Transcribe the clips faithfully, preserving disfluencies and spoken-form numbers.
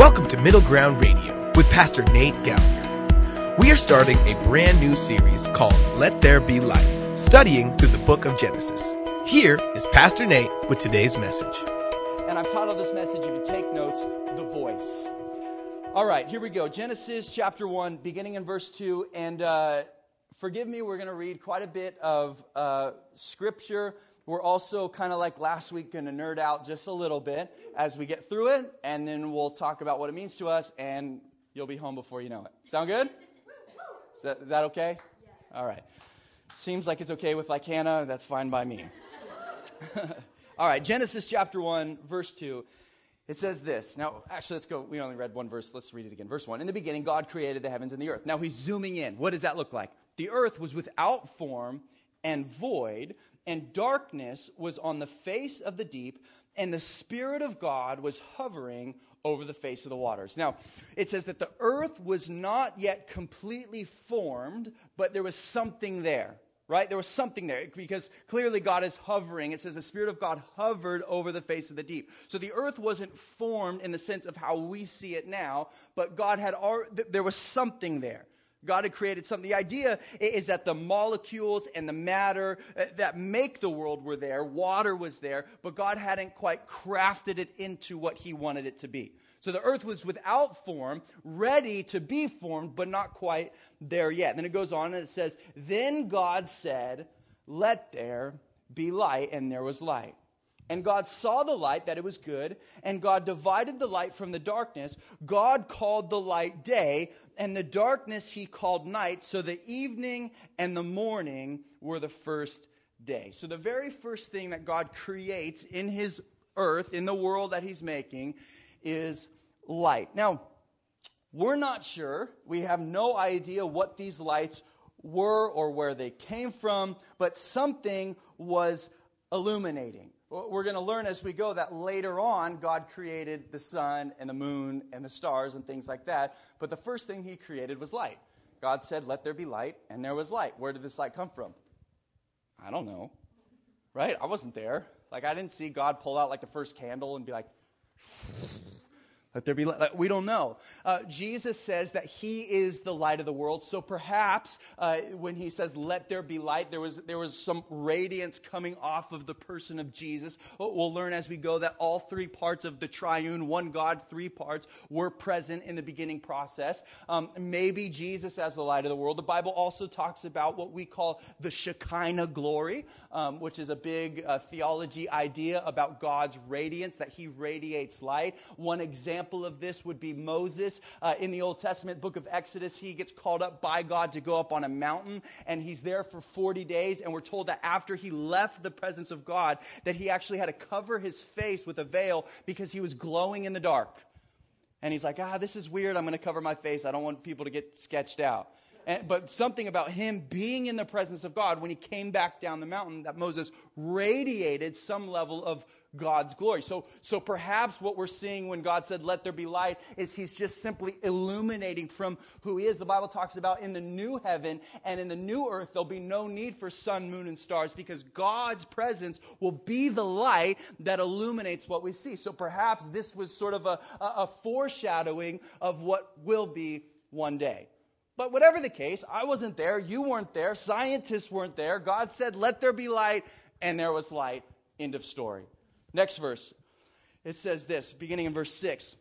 Welcome to Middle Ground Radio with Pastor Nate Gallagher. We are starting a brand new series called Let There Be Light, studying through the book of Genesis. Here is Pastor Nate with today's message. And I've titled this message, if you take notes, The Voice. All right, here we go. Genesis chapter one, beginning in verse two. And uh, forgive me, we're going to read quite a bit of uh, scripture. We're also kind of like last week going to nerd out just a little bit as we get through it. And then we'll talk about what it means to us. And you'll be home before you know it. Sound good? Is that, is that okay? Yes. All right. Seems like it's okay with like Hannah. That's fine by me. All right, Genesis chapter one, verse two. It says this. Now, actually, let's go. We only read one verse. Let's read it again. Verse one. In the beginning, God created the heavens and the earth. Now, he's zooming in. What does that look like? The earth was without form and void, and darkness was on the face of the deep, and the Spirit of God was hovering over the face of the waters. Now, it says that the earth was not yet completely formed, but there was something there. Right? There was something there because clearly God is hovering. It says the Spirit of God hovered over the face of the deep. So the earth wasn't formed in the sense of how we see it now, but God had already, there was something there. God had created something. The idea is that the molecules and the matter that make the world were there. Water was there, but God hadn't quite crafted it into what he wanted it to be. So the earth was without form, ready to be formed, but not quite there yet. Then it goes on and it says, then God said, let there be light, and there was light. And God saw the light, that it was good, and God divided the light from the darkness. God called the light day, and the darkness he called night. So the evening and the morning were the first day. So the very first thing that God creates in his earth, in the world that he's making, is light. Now, we're not sure. We have no idea what these lights were or where they came from, but something was illuminating. We're going to learn as we go that later on, God created the sun and the moon and the stars and things like that. But the first thing he created was light. God said, let there be light, and there was light. Where did this light come from? I don't know. Right? I wasn't there. Like, I didn't see God pull out like the first candle and be like, let there be light. We don't know. Uh, Jesus says that he is the light of the world. So perhaps uh, when he says, let there be light, there was there was some radiance coming off of the person of Jesus. We'll learn as we go that all three parts of the triune, one God, three parts, were present in the beginning process. Um, maybe Jesus as the light of the world. The Bible also talks about what we call the Shekinah glory, um, which is a big uh, theology idea about God's radiance, that he radiates light. One example of this would be Moses. Uh, in the Old Testament book of Exodus, he gets called up by God to go up on a mountain, and he's there for forty days, and we're told that after he left the presence of God, that he actually had to cover his face with a veil because he was glowing in the dark. And he's like, ah, this is weird. I'm going to cover my face. I don't want people to get sketched out. And, but something about him being in the presence of God when he came back down the mountain, that Moses radiated some level of God's glory. So, so perhaps what we're seeing when God said, let there be light, is he's just simply illuminating from who he is. The Bible talks about in the new heaven and in the new earth, there'll be no need for sun, moon, and stars because God's presence will be the light that illuminates what we see. So perhaps this was sort of a, a, a foreshadowing of what will be one day. But whatever the case, I wasn't there, you weren't there, scientists weren't there. God said, let there be light, and there was light. End of story. Next verse. It says this, beginning in verse six.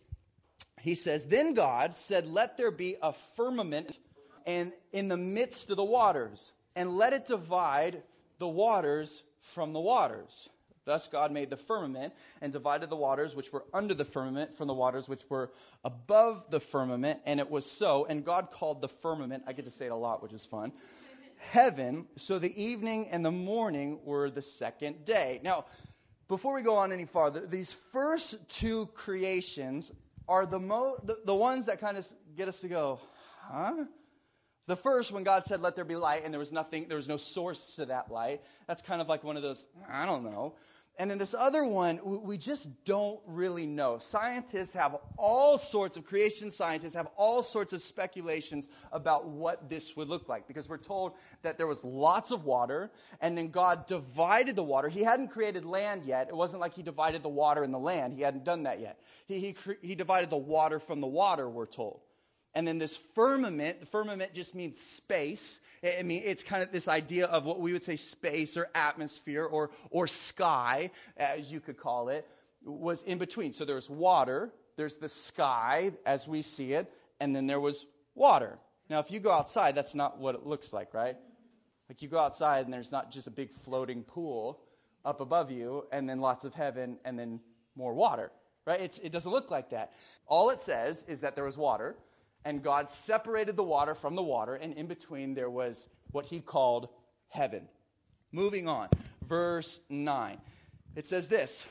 He says, then God said, let there be a firmament and in the midst of the waters, and let it divide the waters from the waters. Thus God made the firmament and divided the waters which were under the firmament from the waters which were above the firmament, and it was so. And God called the firmament, I get to say it a lot, which is fun, heaven. So the evening and the morning were the second day. Now, before we go on any farther, these first two creations are the, mo- the, the ones that kind of get us to go, huh? The first, when God said, let there be light, and there was nothing, there was no source to that light, that's kind of like one of those, I don't know. And then this other one, we just don't really know. Scientists have all sorts of, creation scientists have all sorts of speculations about what this would look like. Because we're told that there was lots of water, and then God divided the water. He hadn't created land yet. It wasn't like he divided the water and the land. He hadn't done that yet. He, he, he divided the water from the water, we're told. And then this firmament, the firmament just means space. I mean, it's kind of this idea of what we would say space or atmosphere or, or sky, as you could call it, was in between. So there's water, there's the sky as we see it, and then there was water. Now, if you go outside, that's not what it looks like, right? Like you go outside and there's not just a big floating pool up above you and then lots of heaven and then more water, right? It's, it doesn't look like that. All it says is that there was water. And God separated the water from the water, and in between there was what he called heaven. Moving on, verse nine. It says this,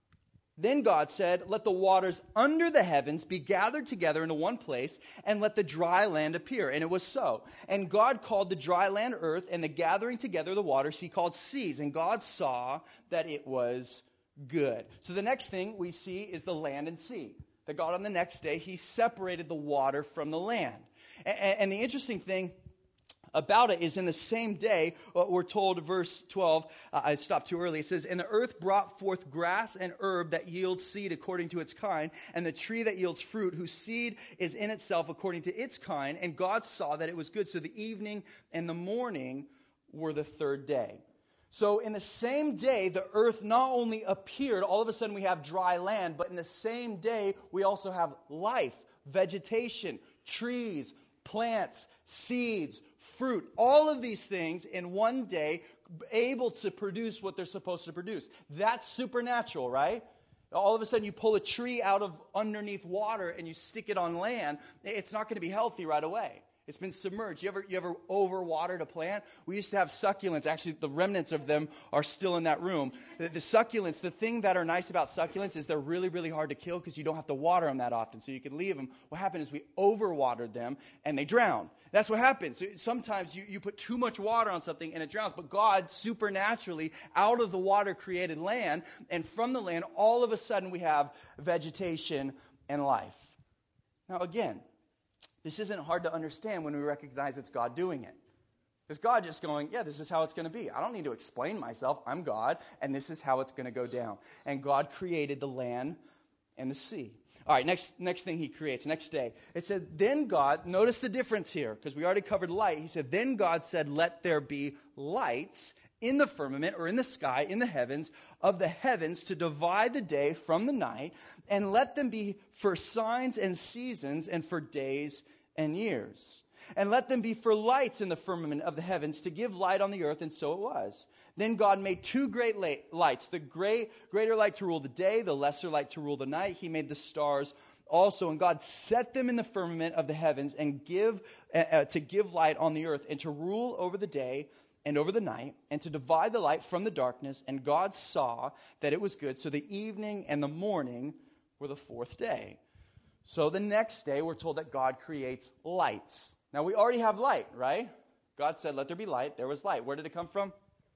"Then God said, let the waters under the heavens be gathered together into one place, and let the dry land appear. And it was so. And God called the dry land earth, and the gathering together of the waters he called seas. And God saw that it was good." So the next thing we see is the land and sea. That God on the next day, he separated the water from the land. And, and the interesting thing about it is in the same day, we're told, verse twelve, uh, I stopped too early, it says, "And the earth brought forth grass and herb that yields seed according to its kind, and the tree that yields fruit, whose seed is in itself according to its kind. And God saw that it was good." So the evening and the morning were the third day. So in the same day, the earth not only appeared, all of a sudden we have dry land, but in the same day, we also have life, vegetation, trees, plants, seeds, fruit, all of these things in one day, able to produce what they're supposed to produce. That's supernatural, right? All of a sudden you pull a tree out of underneath water and you stick it on land, it's not going to be healthy right away. It's been submerged. You ever, you ever overwatered a plant? We used to have succulents. Actually, the remnants of them are still in that room. The, the succulents, the thing that are nice about succulents is they're really, really hard to kill because you don't have to water them that often, so you can leave them. What happened is we overwatered them, and they drown. That's what happens. Sometimes you, you put too much water on something, and it drowns. But God supernaturally, out of the water, created land, and from the land, all of a sudden, we have vegetation and life. Now, again, this isn't hard to understand when we recognize it's God doing it. It's God just going, yeah, this is how it's going to be. I don't need to explain myself. I'm God, and this is how it's going to go down. And God created the land and the sea. All right, next, next thing he creates, next day. It said, then God, notice the difference here, because we already covered light. He said, then God said, let there be lights in the firmament or in the sky, in the heavens, of the heavens to divide the day from the night, and let them be for signs and seasons and for days and years. And let them be for lights in the firmament of the heavens to give light on the earth, and so it was. Then God made two great lights, the great, greater light to rule the day, the lesser light to rule the night. He made the stars also, and God set them in the firmament of the heavens and give uh, to give light on the earth, and to rule over the day and over the night, and to divide the light from the darkness. And God saw that it was good. So the evening and the morning were the fourth day. So the next day, we're told that God creates lights. Now, we already have light, right? God said, let there be light. There was light. Where did it come from?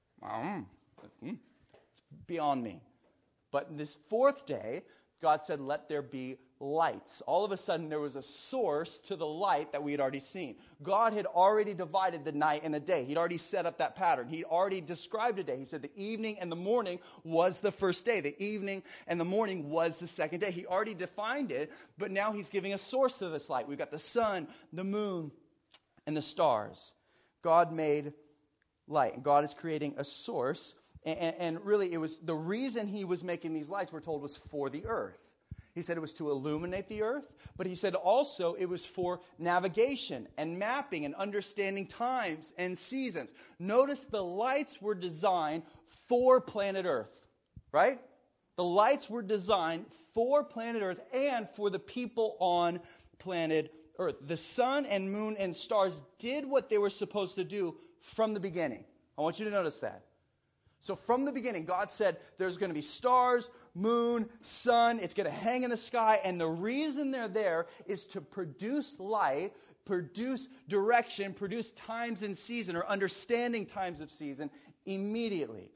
Mm, it's beyond me. But this fourth day, God said, let there be lights. All of a sudden, there was a source to the light that we had already seen. God had already divided the night and the day. He'd already set up that pattern. He'd already described a day. He said the evening and the morning was the first day. The evening and the morning was the second day. He already defined it, but now he's giving a source to this light. We've got the sun, the moon, and the stars. God made light. God is creating a source. And, and really, it was the reason he was making these lights, we're told, was for the earth. He said it was to illuminate the earth, but he said also it was for navigation and mapping and understanding times and seasons. Notice the lights were designed for planet Earth, right? The lights were designed for planet Earth and for the people on planet Earth. The sun and moon and stars did what they were supposed to do from the beginning. I want you to notice that. So from the beginning, God said there's going to be stars, moon, sun. It's going to hang in the sky. And the reason they're there is to produce light, produce direction, produce times in season or understanding times of season immediately.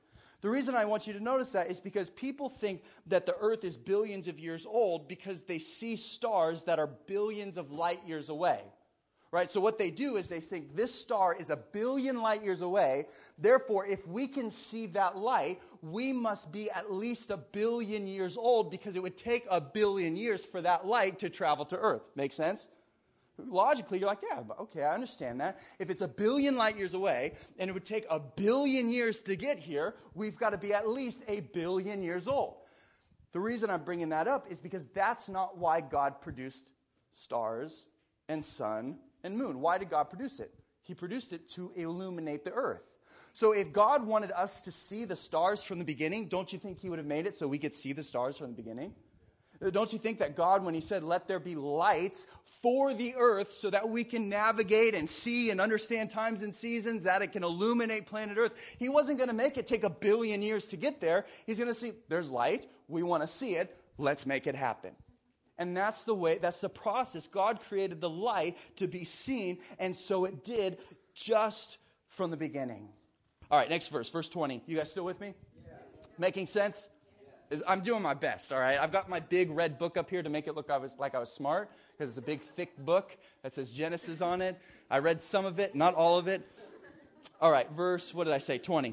The reason I want you to notice that is because people think that the earth is billions of years old because they see stars that are billions of light years away. Right? So what they do is they think this star is a billion light years away. Therefore, if we can see that light, we must be at least a billion years old because it would take a billion years for that light to travel to Earth. Make sense? Logically, you're like, yeah, okay, I understand that. If it's a billion light years away and it would take a billion years to get here, we've got to be at least a billion years old. The reason I'm bringing that up is because that's not why God produced stars and sun and moon. Why did God produce it? He produced it to illuminate the earth. So if God wanted us to see the stars from the beginning, don't you think he would have made it so we could see the stars from the beginning? Don't you think that God, when he said, let there be lights for the earth so that we can navigate and see and understand times and seasons, that it can illuminate planet Earth, he wasn't going to make it take a billion years to get there. He's going to see, there's light, we want to see it, let's make it happen. And that's the way, that's the process. God created the light to be seen, and so it did just from the beginning. All right, next verse, verse twenty. You guys still with me? Yeah. Making sense? Yeah. I'm doing my best, all right? I've got my big red book up here to make it look I was, like I was smart, because it's a big, thick book that says Genesis on it. I read some of it, not all of it. All right, verse, what did I say, twenty.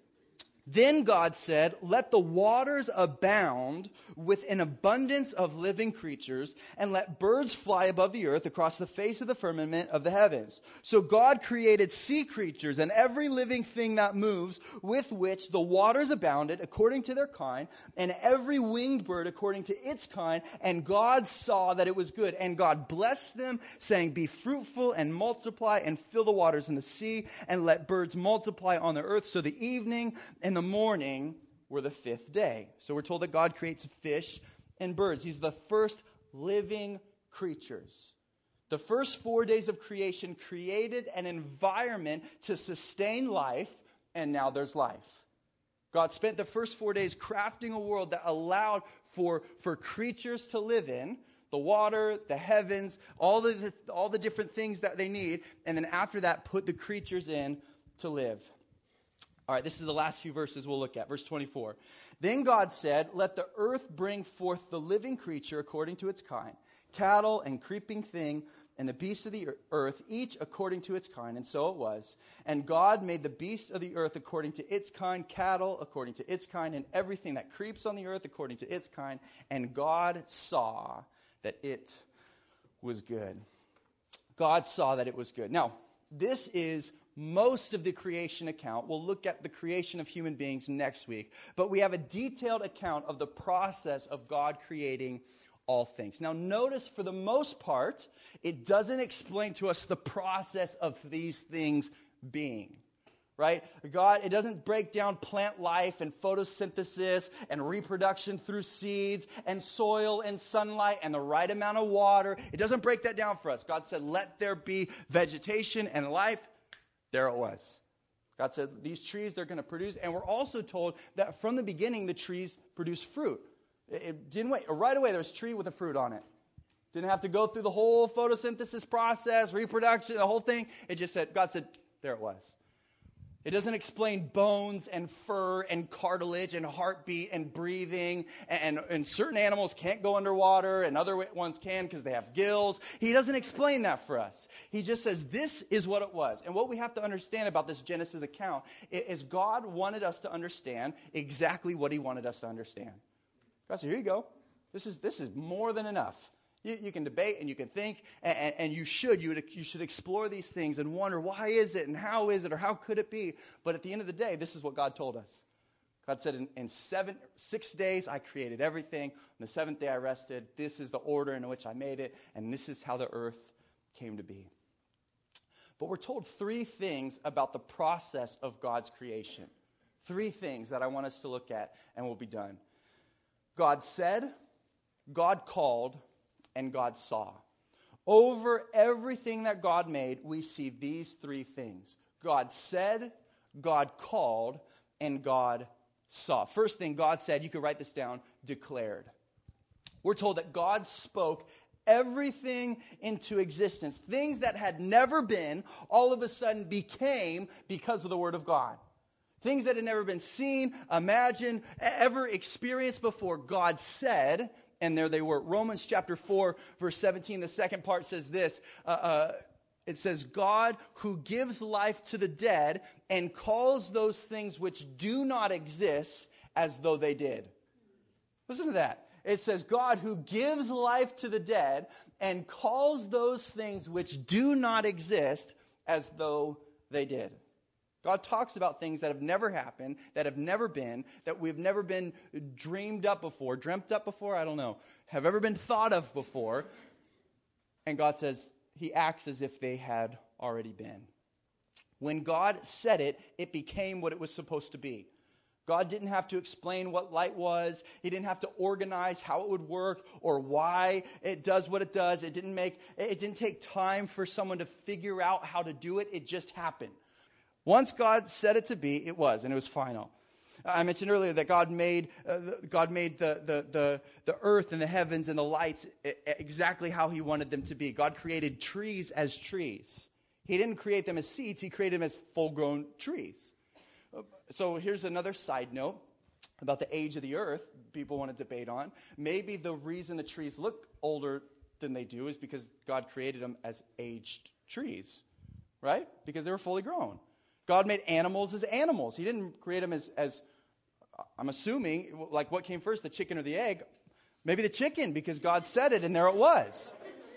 Then God said, let the waters abound with an abundance of living creatures, and let birds fly above the earth across the face of the firmament of the heavens. So God created sea creatures and every living thing that moves, with which the waters abounded according to their kind, and every winged bird according to its kind. And God saw that it was good. And God blessed them, saying, be fruitful and multiply and fill the waters in the sea, and let birds multiply on the earth. So the evening and the morning were the fifth day. So we're told that God creates fish and birds. These are the first living creatures. The first four days of creation created an environment to sustain life, and now there's life. God spent the first four days crafting a world that allowed for, for creatures to live in, the water, the heavens, all the, all the different things that they need, and then after that put the creatures in to live. All right, this is the last few verses we'll look at. Verse twenty-four. Then God said, let the earth bring forth the living creature according to its kind, cattle and creeping thing, and the beasts of the earth, each according to its kind. And so it was. And God made the beasts of the earth according to its kind, cattle according to its kind, and everything that creeps on the earth according to its kind. And God saw that it was good. God saw that it was good. Now, this is most of the creation account. We'll look at the creation of human beings next week. But we have a detailed account of the process of God creating all things. Now notice, for the most part, it doesn't explain to us the process of these things being. Right? God, it doesn't break down plant life and photosynthesis and reproduction through seeds and soil and sunlight and the right amount of water. It doesn't break that down for us. God said, let there be vegetation and life. There it was. God said, these trees, they're going to produce. And we're also told that from the beginning, the trees produce fruit. It, it didn't wait. Right away, there was a tree with a fruit on it. Didn't have to go through the whole photosynthesis process, reproduction, the whole thing. It just said, God said, there it was. It doesn't explain bones and fur and cartilage and heartbeat and breathing. And, and certain animals can't go underwater and other ones can because they have gills. He doesn't explain that for us. He just says this is what it was. And what we have to understand about this Genesis account is God wanted us to understand exactly what he wanted us to understand. God said, here you go. This is, this is more than enough. You, you can debate and you can think, and, and you should. You, would, you should explore these things and wonder, why is it and how is it or how could it be? But at the end of the day, this is what God told us. God said, in, in seven, six days I created everything. On the seventh day I rested. This is the order in which I made it, and this is how the earth came to be. But we're told three things about the process of God's creation. Three things that I want us to look at, and we'll be done. God said, God called, and God saw. Over everything that God made, we see these three things. God said, God called, and God saw. First thing God said, you could write this down, declared. We're told that God spoke everything into existence. Things that had never been, all of a sudden became because of the word of God. Things that had never been seen, imagined, ever experienced before. God said, and there they were. Romans chapter four, verse seventeen, the second part says this. Uh, uh, it says, God who gives life to the dead and calls those things which do not exist as though they did. Listen to that. It says, God who gives life to the dead and calls those things which do not exist as though they did. God talks about things that have never happened, that have never been, that we've never been dreamed up before, dreamt up before, I don't know, have ever been thought of before. And God says, he acts as if they had already been. When God said it, it became what it was supposed to be. God didn't have to explain what light was. He didn't have to organize how it would work or why it does what it does. It didn't make, it didn't take time for someone to figure out how to do it. It just happened. Once God said it to be, it was, and it was final. I mentioned earlier that God made uh, God made the, the the the earth and the heavens and the lights exactly how he wanted them to be. God created trees as trees. He didn't create them as seeds. He created them as full-grown trees. So here's another side note about the age of the earth people want to debate on. Maybe the reason the trees look older than they do is because God created them as aged trees, right? Because they were fully grown. God made animals as animals. He didn't create them as, as, I'm assuming, like what came first, the chicken or the egg? Maybe the chicken, because God said it and there it was.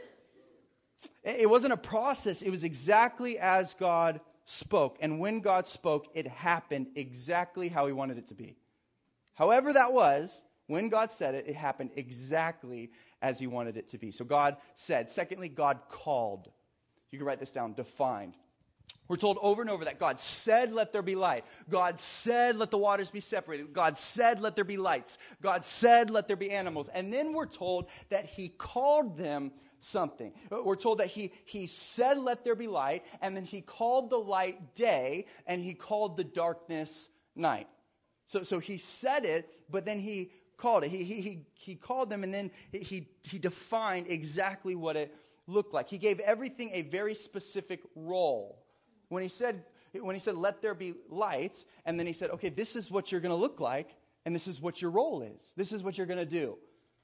It wasn't a process. It was exactly as God spoke. And when God spoke, it happened exactly how he wanted it to be. However that was, when God said it, it happened exactly as he wanted it to be. So God said. Secondly, God called. You can write this down, defined. We're told over and over that God said, let there be light. God said, let the waters be separated. God said, let there be lights. God said, let there be animals. And then we're told that he called them something. We're told that he, he said, let there be light, and then he called the light day, and he called the darkness night. So, so he said it, but then he called it. He, he, he, he called them, and then he, he defined exactly what it looked like. He gave everything a very specific role. When he said, when he said, let there be lights, and then he said, okay, this is what you're going to look like, and this is what your role is. This is what you're going to do.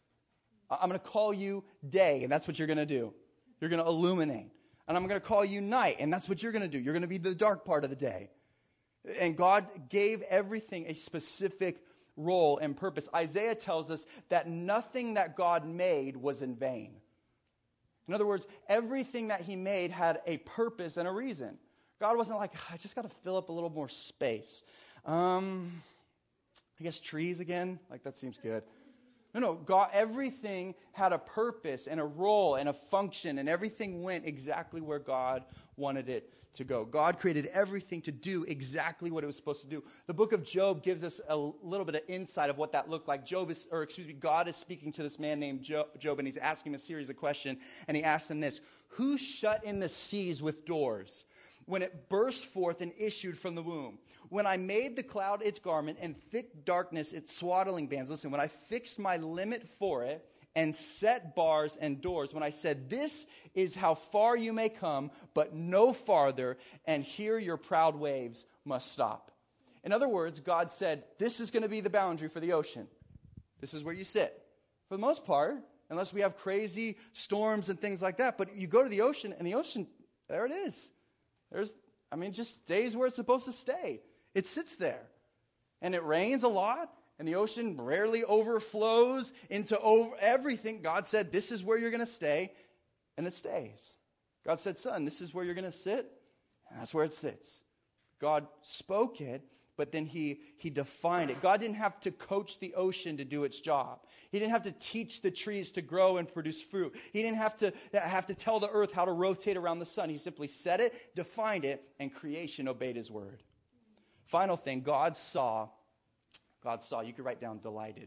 I'm going to call you day, and that's what you're going to do. You're going to illuminate. And I'm going to call you night, and that's what you're going to do. You're going to be the dark part of the day. And God gave everything a specific role and purpose. Isaiah tells us that nothing that God made was in vain. In other words, everything that he made had a purpose and a reason. God wasn't like, I just got to fill up a little more space. Um, I guess trees again? Like, that seems good. No, no, God, everything had a purpose and a role and a function, and everything went exactly where God wanted it to go. God created everything to do exactly what it was supposed to do. The book of Job gives us a little bit of insight of what that looked like. Job is, or excuse me, God is speaking to this man named Job, and he's asking him a series of questions, and he asks him this: who shut in the seas with doors when it burst forth and issued from the womb? When I made the cloud its garment and thick darkness its swaddling bands. Listen, when I fixed my limit for it and set bars and doors, when I said, this is how far you may come, but no farther, and here your proud waves must stop. In other words, God said, this is going to be the boundary for the ocean. This is where you sit. For the most part, unless we have crazy storms and things like that, but you go to the ocean, and the ocean, there it is. There's, I mean, just stays where it's supposed to stay. It sits there. And it rains a lot, and the ocean rarely overflows into over everything. God said, this is where you're going to stay, and it stays. God said, son, this is where you're going to sit, and that's where it sits. God spoke it, but then he, he defined it. God didn't have to coach the ocean to do its job. He didn't have to teach the trees to grow and produce fruit. He didn't have to, have to tell the earth how to rotate around the sun. He simply said it, defined it, and creation obeyed his word. Final thing, God saw, God saw, you could write down delighted.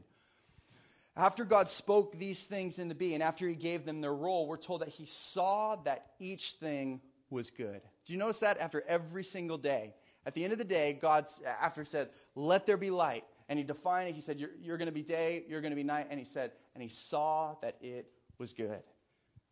After God spoke these things into being, after he gave them their role, we're told that he saw that each thing was good. Do you notice that after every single day? At the end of the day, God, after he said, let there be light, and he defined it, he said, you're, you're going to be day, you're going to be night, and he said, and he saw that it was good.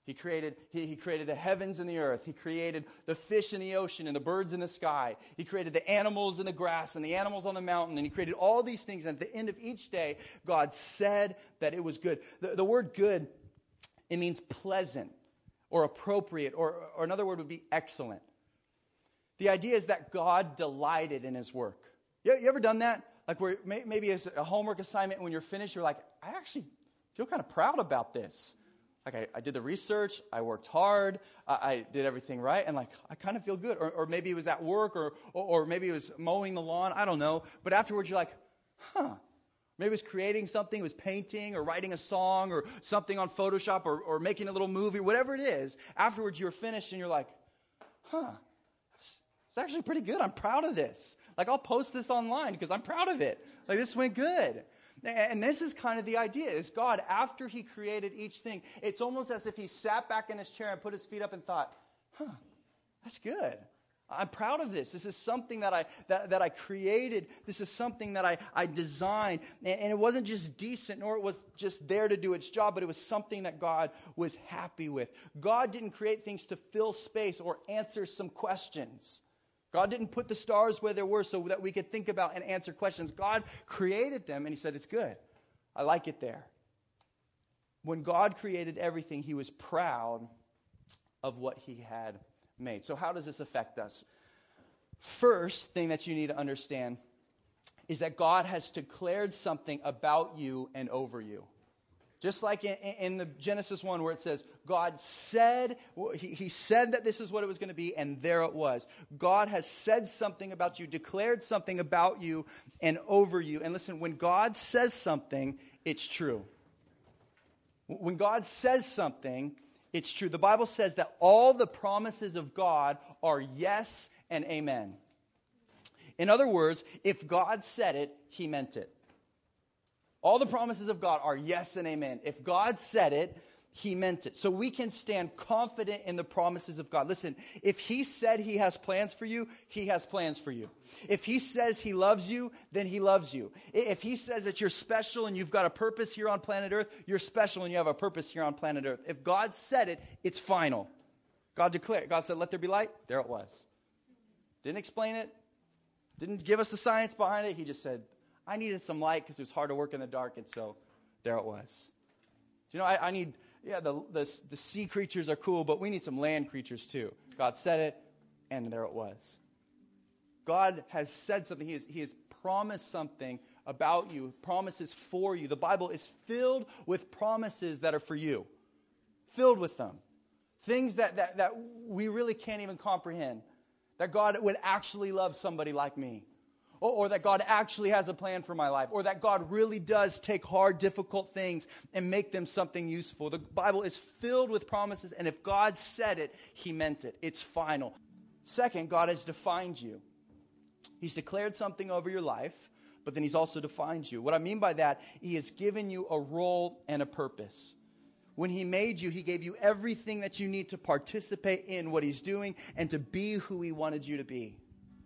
He created, he, he created the heavens and the earth. He created the fish in the ocean and the birds in the sky. He created the animals in the grass and the animals on the mountain. And he created all these things. And at the end of each day, God said that it was good. The, the word good, it means pleasant or appropriate, or, or another word would be excellent. The idea is that God delighted in his work. You, you ever done that? Like where may, maybe it's a homework assignment, when you're finished, you're like, I actually feel kind of proud about this. Like, I, I did the research, I worked hard, I, I did everything right, and, like, I kind of feel good. Or, or maybe it was at work, or, or or maybe it was mowing the lawn, I don't know. But afterwards, you're like, huh. Maybe it was creating something, it was painting, or writing a song, or something on Photoshop, or, or making a little movie, whatever it is. Afterwards, you're finished, and you're like, huh, it's actually pretty good. I'm proud of this. Like, I'll post this online because I'm proud of it. Like, this went good. And this is kind of the idea, is God, after he created each thing, it's almost as if he sat back in his chair and put his feet up and thought, huh, that's good. I'm proud of this. This is something that I that, that I created. This is something that I, I designed. And, and it wasn't just decent, nor it was just there to do its job, but it was something that God was happy with. God didn't create things to fill space or answer some questions. God didn't put the stars where they were so that we could think about and answer questions. God created them, and he said, it's good. I like it there. When God created everything, he was proud of what he had made. So how does this affect us? First thing that you need to understand is that God has declared something about you and over you. Just like in, in the Genesis one where it says, God said, he, he said that this is what it was going to be, and there it was. God has said something about you, declared something about you and over you. And listen, when God says something, it's true. When God says something, it's true. The Bible says that all the promises of God are yes and amen. In other words, if God said it, he meant it. All the promises of God are yes and amen. If God said it, he meant it. So we can stand confident in the promises of God. Listen, if he said he has plans for you, he has plans for you. If he says he loves you, then he loves you. If he says that you're special and you've got a purpose here on planet Earth, you're special and you have a purpose here on planet Earth. If God said it, it's final. God declared. God said, let there be light. There it was. Didn't explain it. Didn't give us the science behind it. He just said, I needed some light because it was hard to work in the dark, and so there it was. You know, I, I need, yeah, the, the the sea creatures are cool, but we need some land creatures too. God said it, and there it was. God has said something. He has, he has promised something about you, promises for you. The Bible is filled with promises that are for you, filled with them. Things that, that, that we really can't even comprehend, that God would actually love somebody like me. Or, or that God actually has a plan for my life. Or that God really does take hard, difficult things and make them something useful. The Bible is filled with promises, and if God said it, he meant it. It's final. Second, God has defined you. He's declared something over your life, but then he's also defined you. What I mean by that, he has given you a role and a purpose. When he made you, he gave you everything that you need to participate in what he's doing and to be who he wanted you to be.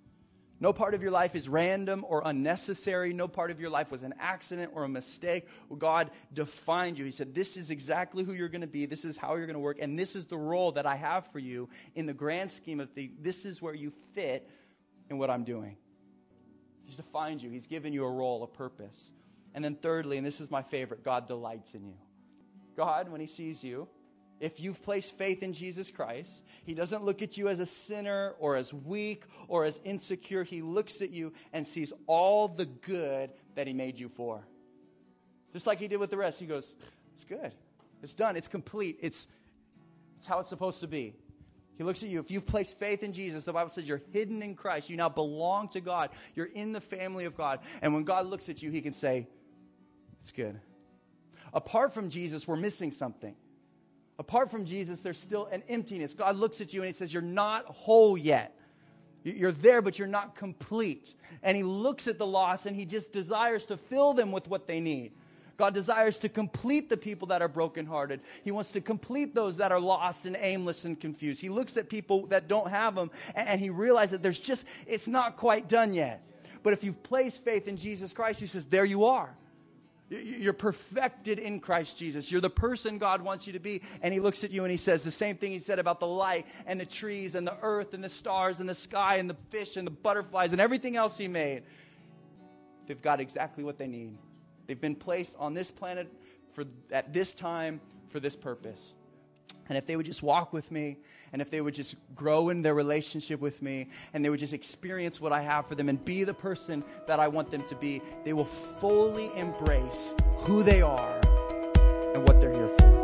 No part of your life is random or unnecessary. No part of your life was an accident or a mistake. God defined you. He said, this is exactly who you're going to be. This is how you're going to work. And this is the role that I have for you in the grand scheme of things. This is where you fit in what I'm doing. He's defined you. He's given you a role, a purpose. And then thirdly, and this is my favorite, God delights in you. God, when he sees you, if you've placed faith in Jesus Christ, he doesn't look at you as a sinner or as weak or as insecure. He looks at you and sees all the good that he made you for. Just like he did with the rest. He goes, it's good. It's done. It's complete. It's, it's how it's supposed to be. He looks at you. If you've placed faith in Jesus, the Bible says you're hidden in Christ. You now belong to God. You're in the family of God. And when God looks at you, he can say, it's good. Apart from Jesus, we're missing something. Apart from Jesus, there's still an emptiness. God looks at you and he says, you're not whole yet. You're there, but you're not complete. And he looks at the lost and he just desires to fill them with what they need. God desires to complete the people that are brokenhearted. He wants to complete those that are lost and aimless and confused. He looks at people that don't have them and he realizes that there's just, it's not quite done yet. But if you've placed faith in Jesus Christ, he says, there you are. You're perfected in Christ Jesus. You're the person God wants you to be. And he looks at you and he says the same thing he said about the light and the trees and the earth and the stars and the sky and the fish and the butterflies and everything else he made. They've got exactly what they need. They've been placed on this planet for at this time for this purpose. And if they would just walk with me, and if they would just grow in their relationship with me, and they would just experience what I have for them and be the person that I want them to be, they will fully embrace who they are and what they're here for.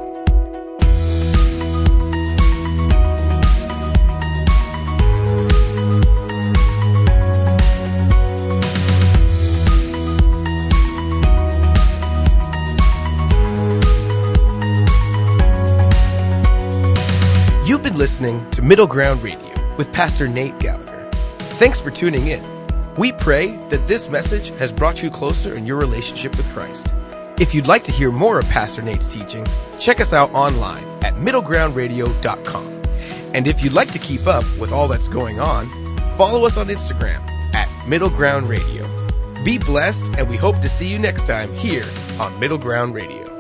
You've been listening to Middle Ground Radio with Pastor Nate Gallagher. Thanks for tuning in. We pray that this message has brought you closer in your relationship with Christ. If you'd like to hear more of Pastor Nate's teaching, check us out online at middle ground radio dot com. And if you'd like to keep up with all that's going on, follow us on Instagram at Middle Ground Radio. Be blessed, and we hope to see you next time here on Middle Ground Radio.